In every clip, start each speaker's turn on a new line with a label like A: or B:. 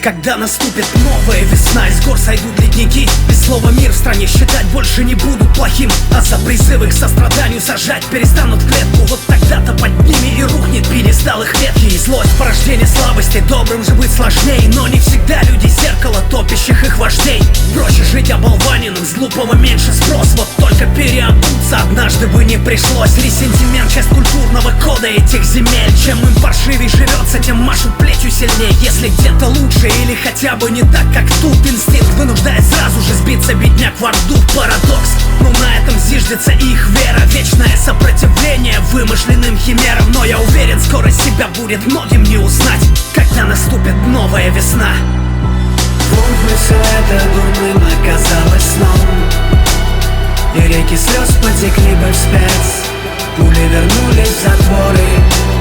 A: Когда наступит новая весна, из гор сойдут ледники, без слова мир в стране считать больше не будут плохим, а за призывы к состраданию сажать перестанут в клетку. Вот тогда-то под ними и рухнет пьедестал их ветки. И злость порождение слабости, добрым же быть сложней, но не всегда люди зеркало топящих их вождей. Проще жить оболваненным, с глупого меньше спрос. Вот только переобуться однажды бы не пришлось. Ресентимент — часть культурного кода этих земель. Чем им паршивей живется, тем машут плечью сильнее. Если где-то лучше или хотя бы не так, как тут, инстинкт вынуждает сразу же сбиться бедняк в орду. Парадокс, но на этом зиждется их вера. Вечное сопротивление вымышленным химерам. Но я уверен, скоро себя будет многим не узнать, когда наступит новая весна.
B: Вновь бы все это дурным оказалось сном, и реки слез потекли бы вспять, пули вернулись в затворы,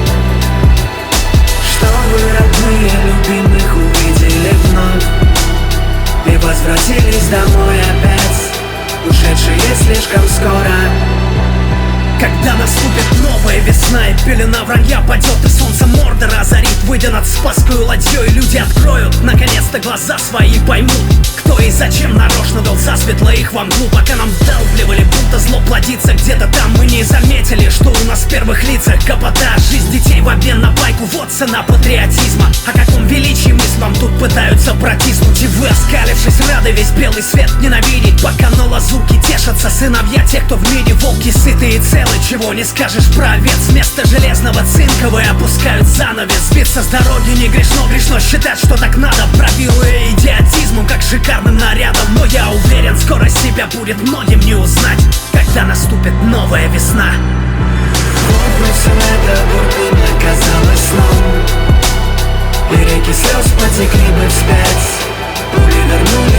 B: чтобы родные любимых увидели вновь и возвратились домой опять, ушедшие слишком скоро.
A: Когда наступит новая весна, и пелена вранья падет, и солнце Мордора озарит, выйдя над Спасскую ладьей, люди откроют наконец-то глаза свои и поймут, кто и зачем нарочно дал засветло их во мглу. Пока нам вдалбливали, будто зло плодится где-то там, мы не заметили, что у нас в первых лицах гопота. Жизнь детей в обмен на байку — вот цена патриотизма. О каком величии мы с вам тут пытаются протиснуть, и вы, оскалившись, рады весь белый свет ненавидеть, пока на лазурке тешатся сыновья тех, кто в мире волки сытые и целые. Чего не скажешь про овец, вместо железного цинковые опускают занавес. Сбиться с дороги не грешно, грешно считать, что так надо, бравируя идиотизмом, как шикарным нарядом. Но я уверен, скоро себя будет многим не узнать, когда наступит новая весна.
B: Вот бы все это дурным оказалось сном, и реки слез потекли бы вспять, пули вернулись